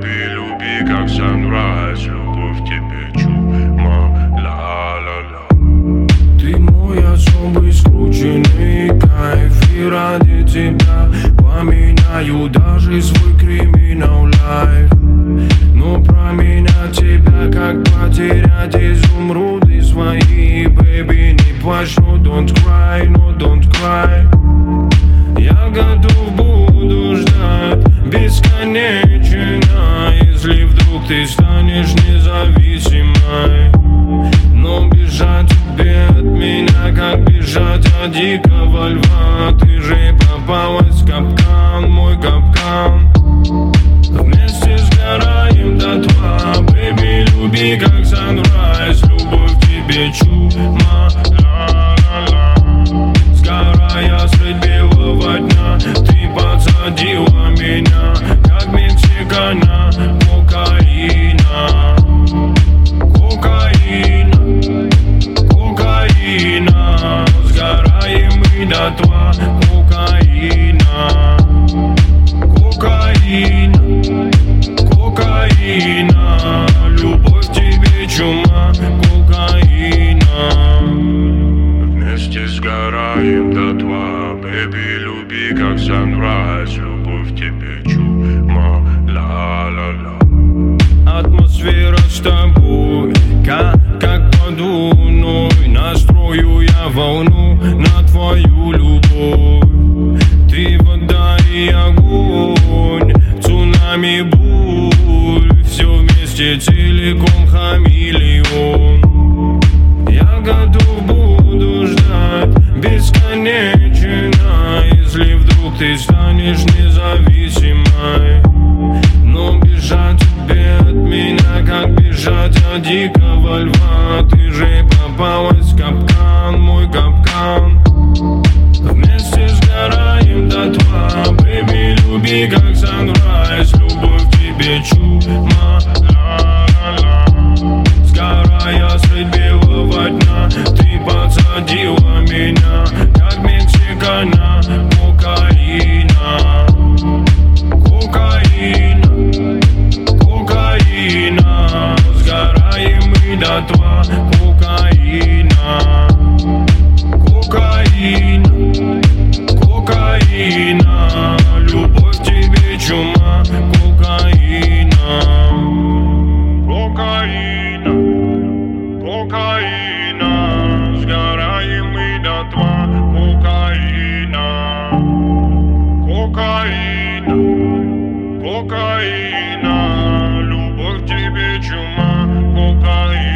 baby, люби как sunrise. Любовь в тебе чума, ла-ла-ла. Ты мой особый скрученный кайф, и ради тебя поменяю даже свой криминал лайф. Но променять тебя, как потерять изумруды свои, baby, не плачь, no don't cry, no don't cry. Я готов буду ждать бесконечно, если вдруг ты станешь независимой. Но бежать тебе от меня, как бежать от дикого льва. Ты же попалась в капкан, мой капкан. Вместе сгораем дотла, baby, люби как sunrise. Любовь к тебе чума, ла-ла-ла. Сгорая средь белого дня, ты подсадила меня, как Мексикана, кокаина. Кокаина, сгораем мы дотла, кокаина. Кокаина, любовь к тебе чума, кокаина. Вместе сгораем дотла, baby, люби как sunrise. Любовь в тебе чума, ла-ла-ла. Атмосфера с тобой, как подуной. Настрою я волну на твою любовь. Ты вода и огонь, цунами бурь. Все вместе целиком хамелеон. Я готов буду ждать бесконечно, если вдруг ты станешь независимой. Но бежать тебе от меня, как бежать от дикого льва. Ты же попалась в капкан, мой капкан. Вместе сгораем дотла, baby, люби как sunrise. Любовь к тебе чума, ла-ла-ла. Сгорая средь белого дня, ты подсадила меня, как Мексикана, кокаина. Кокаина, сгораем мы дотла, кокаина. Кокаина, любовь к тебе чума, кокаина. Кокаина, сгораем мы дотла, кокаина. Кокаина, любовь к тебе чума, кокаина.